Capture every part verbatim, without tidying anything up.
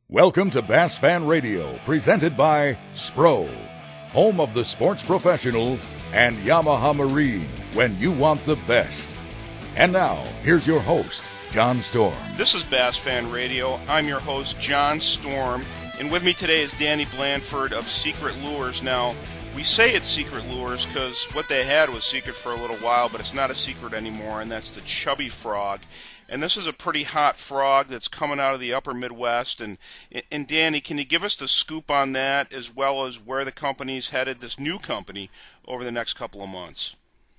Welcome to Bass Fan Radio, presented by Spro, home of the sports professional, and Yamaha Marine, when you want the best. And now, here's your host, John Storm. This is Bass Fan Radio. I'm your host, John Storm, and with me today is Danny Blanford of Secret Lures. Now, we say it's Secret Lures because what they had was secret for a little while, but it's not a secret anymore, and that's the Chubby Frog. And this is a pretty hot frog that's coming out of the upper Midwest. And, and Danny, can you give us the scoop on that, as well as where the company's headed, this new company, over the next couple of months?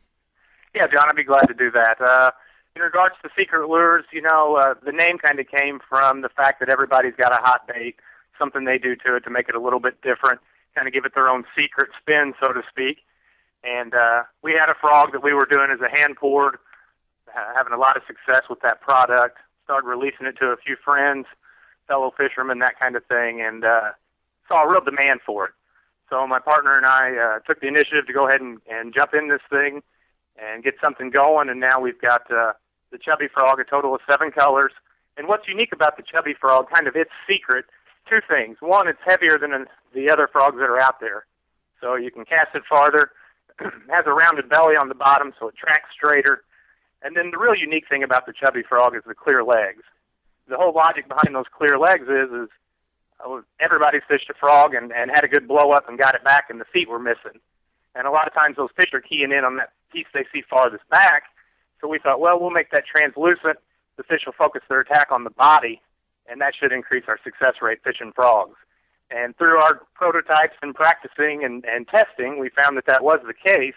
Yeah, John, I'd be glad to do that. Uh, in regards to Secret Lures, you know, uh, the name kind of came from the fact that everybody's got a hot bait, something they do to it to make it a little bit different, kind of give it their own secret spin, so to speak. And uh, we had a frog that we were doing as a hand poured, having a lot of success with that product, started releasing it to a few friends, fellow fishermen, that kind of thing, and uh, saw a real demand for it. So my partner and I uh, took the initiative to go ahead and, and jump in this thing and get something going, and now we've got uh, the Chubby Frog, a total of seven colors. And what's unique about the Chubby Frog, kind of its secret, two things. One, it's heavier than the other frogs that are out there, so you can cast it farther. It has a rounded belly on the bottom, so it tracks straighter. And then the real unique thing about the Chubby Frog is the clear legs. The whole logic behind those clear legs is, is uh, everybody's fished a frog and, and had a good blow up and got it back, and the feet were missing. And a lot of times those fish are keying in on that piece they see farthest back. So we thought, well, we'll make that translucent. The fish will focus their attack on the body, and that should increase our success rate fishing frogs. And through our prototypes and practicing and, and testing, we found that that was the case,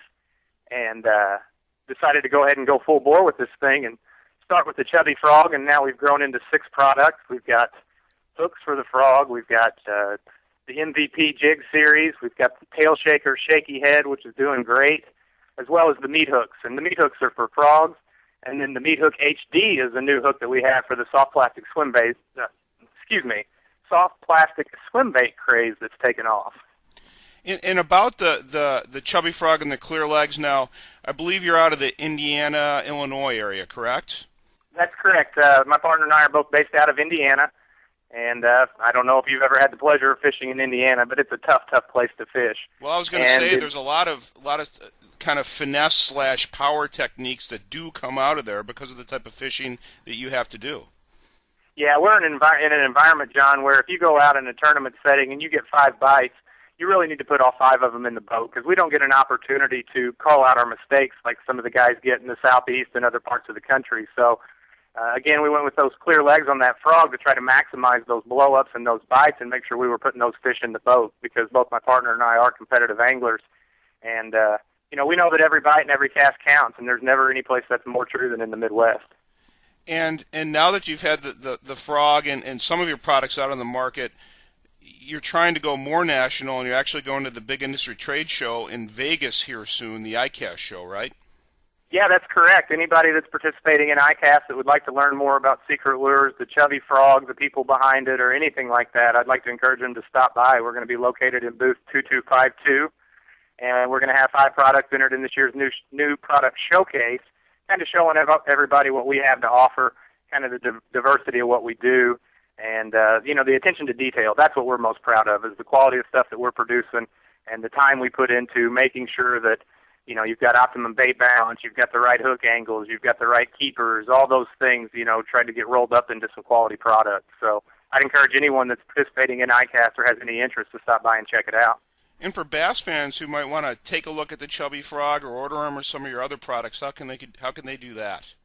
and uh, decided to go ahead and go full bore with this thing and start with the Chubby Frog, and now we've grown into six products. We've got hooks for the frog. We've got uh, the M V P Jig Series. We've got the Tail Shaker Shaky Head, which is doing great, as well as the meat hooks. And the meat hooks are for frogs, and then the Meat Hook H D is a new hook that we have for the soft plastic swim bait, uh, excuse me, soft plastic swim bait craze that's taken off. And, and about the, the, the Chubby Frog and the clear legs now, I believe you're out of the Indiana, Illinois area, correct? That's correct. Uh, my partner and I are both based out of Indiana, and uh, I don't know if you've ever had the pleasure of fishing in Indiana, but it's a tough, tough place to fish. Well, I was going to say it, there's a lot of a lot of kind of finesse slash power techniques that do come out of there because of the type of fishing that you have to do. Yeah, we're in an, envi- in an environment, John, where if you go out in a tournament setting and you get five bites, you really need to put all five of them in the boat because we don't get an opportunity to call out our mistakes like some of the guys get in the southeast and other parts of the country. So, uh, again, we went with those clear legs on that frog to try to maximize those blow-ups and those bites and make sure we were putting those fish in the boat because both my partner and I are competitive anglers. And, uh, you know, we know that every bite and every cast counts, and there's never any place that's more true than in the Midwest. And and now that you've had the, the, the frog and, and some of your products out on the market, you're trying to go more national, and you're actually going to the big industry trade show in Vegas here soon, the I C A S T show, right? Yeah, that's correct. Anybody that's participating in I C A S T that would like to learn more about Secret Lures, the Chubby Frog, the people behind it, or anything like that, I'd like to encourage them to stop by. We're going to be located in booth two two five two, and we're going to have five products entered in this year's new new product showcase, kind of showing everybody what we have to offer, kind of the di- diversity of what we do. And, uh, you know, the attention to detail, that's what we're most proud of, is the quality of stuff that we're producing and the time we put into making sure that, you know, you've got optimum bait balance, you've got the right hook angles, you've got the right keepers, all those things, you know, tried to get rolled up into some quality products. So I'd encourage anyone that's participating in I C A S T or has any interest to stop by and check it out. And for bass fans who might want to take a look at the Chubby Frog or order them or some of your other products, how can they, how can they do that?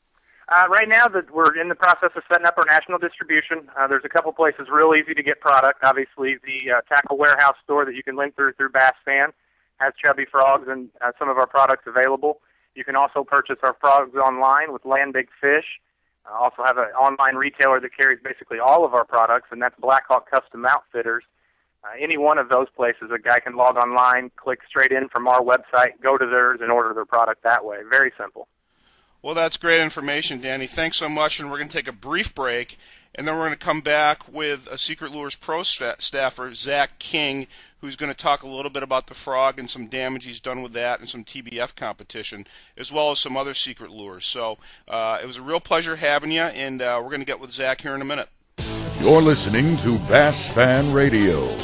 Uh, right now, that we're in the process of setting up our national distribution. Uh, there's a couple places real easy to get product. Obviously, the uh, Tackle Warehouse store that you can link through through Bass Fan has Chubby Frogs and uh, some of our products available. You can also purchase our frogs online with Land Big Fish. I uh, also have an online retailer that carries basically all of our products, and that's Blackhawk Custom Outfitters. Uh, any one of those places, a guy can log online, click straight in from our website, go to theirs, and order their product that way. Very simple. Well, that's great information, Danny. Thanks so much, and we're going to take a brief break, and then we're going to come back with a Secret Lures Pro sta- staffer, Zach King, who's going to talk a little bit about the frog and some damage he's done with that and some T B F competition, as well as some other Secret Lures. So uh, it was a real pleasure having you, and uh, we're going to get with Zach here in a minute. You're listening to Bass Fan Radio.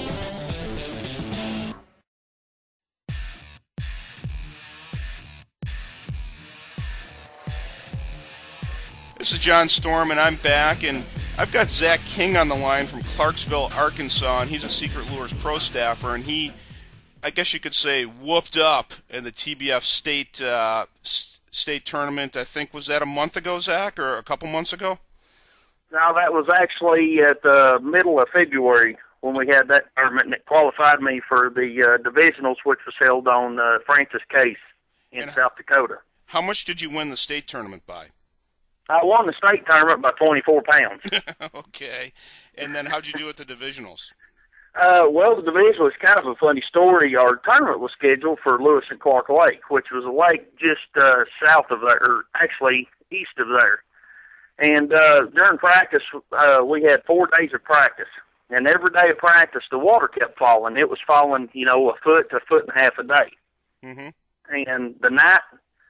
This is John Storm, and I'm back, and I've got Zach King on the line from Clarksville, Arkansas, and he's a Secret Lures pro staffer, and he, I guess you could say, whooped up in the T B F state uh, state tournament. I think, was that a month ago, Zach, or a couple months ago? No, that was actually at the middle of February when we had that tournament, and it qualified me for the uh, divisionals, which was held on uh, Francis Case in And South Dakota. How much did you win the state tournament by? I won the state tournament by twenty-four pounds. Okay. And then how'd you do at the divisionals? Uh, well, the division was kind of a funny story. Our tournament was scheduled for Lewis and Clark Lake, which was a lake just uh, south of there, or actually east of there. And uh, during practice, uh, we had four days of practice. And every day of practice, the water kept falling. It was falling, you know, a foot to a foot and a half a day. Mm-hmm. And the night,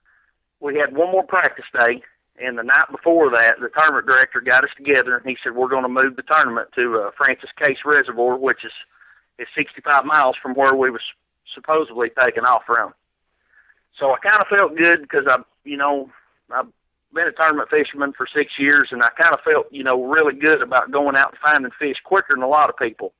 we had one more practice day. And the night before that, the tournament director got us together, and he said, we're going to move the tournament to uh, Francis Case Reservoir, which is, is sixty-five miles from where we was supposedly taking off from. So I kind of felt good because, I, you know, I've been a tournament fisherman for six years, and I kind of felt, you know, really good about going out and finding fish quicker than a lot of people.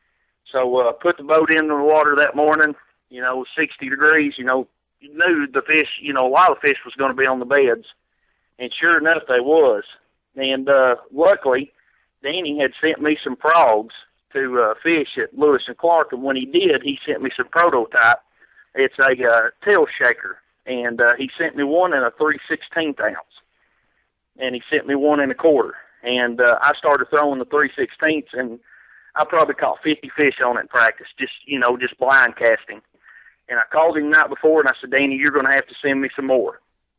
So I uh, put the boat in the water that morning, you know, sixty degrees, you know, you knew the fish, you know, a lot of fish was going to be on the beds. And sure enough, they was. And uh, luckily, Danny had sent me some frogs to uh, fish at Lewis and Clark. And when he did, he sent me some prototype. It's a uh, tail shaker. And uh, he sent me one in a three sixteenths ounce. And he sent me one in a quarter. And uh, I started throwing the three sixteenths, and I probably caught fifty fish on it in practice, just, you know, just blind casting. And I called him the night before, and I said, Danny, you're going to have to send me some more.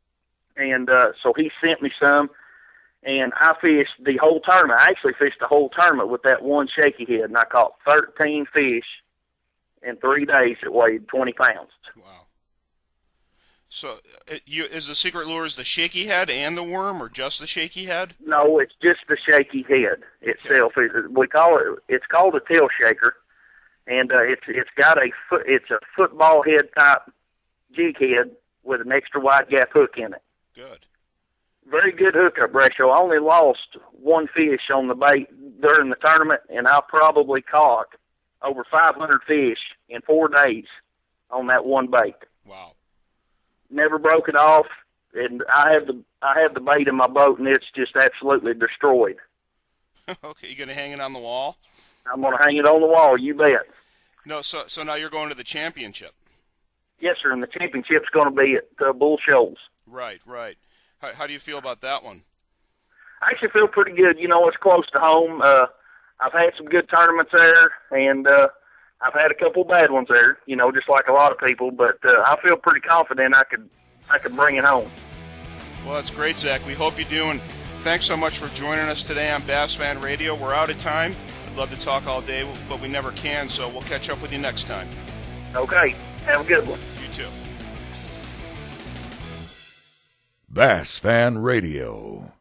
And uh, so he sent me some, and I fished the whole tournament. I actually fished the whole tournament with that one shaky head, and I caught thirteen fish in three days that weighed twenty pounds. Wow. So it, you, is the Secret Lures the shaky head and the worm, or just the shaky head? No, it's just the shaky head itself. Okay. It, we call it, it's called a tail shaker, and uh, it's it's got a foot, it's a football head type jig head with an extra wide gap hook in it. Good. Very good hookup ratio. I only lost one fish on the bait during the tournament, and I probably caught over five hundred fish in four days on that one bait. Wow. Never broke it off, and I have the I have the bait in my boat, and it's just absolutely destroyed. Okay, you gonna hang it on the wall? I'm gonna hang it on the wall. You bet. No, so so now you're going to the championship. Yes, sir, and the championship's going to be at uh, Bull Shoals. Right, right. How, how do you feel about that one? I actually feel pretty good. You know, it's close to home. Uh, I've had some good tournaments there, and uh, I've had a couple bad ones there, you know, just like a lot of people. But uh, I feel pretty confident I could I could bring it home. Well, that's great, Zach. We hope you do, and thanks so much for joining us today on Bass Fan Radio. We're out of time. I'd love to talk all day, but we never can, so we'll catch up with you next time. Okay. Have a good one. You too. Bass Fan Radio.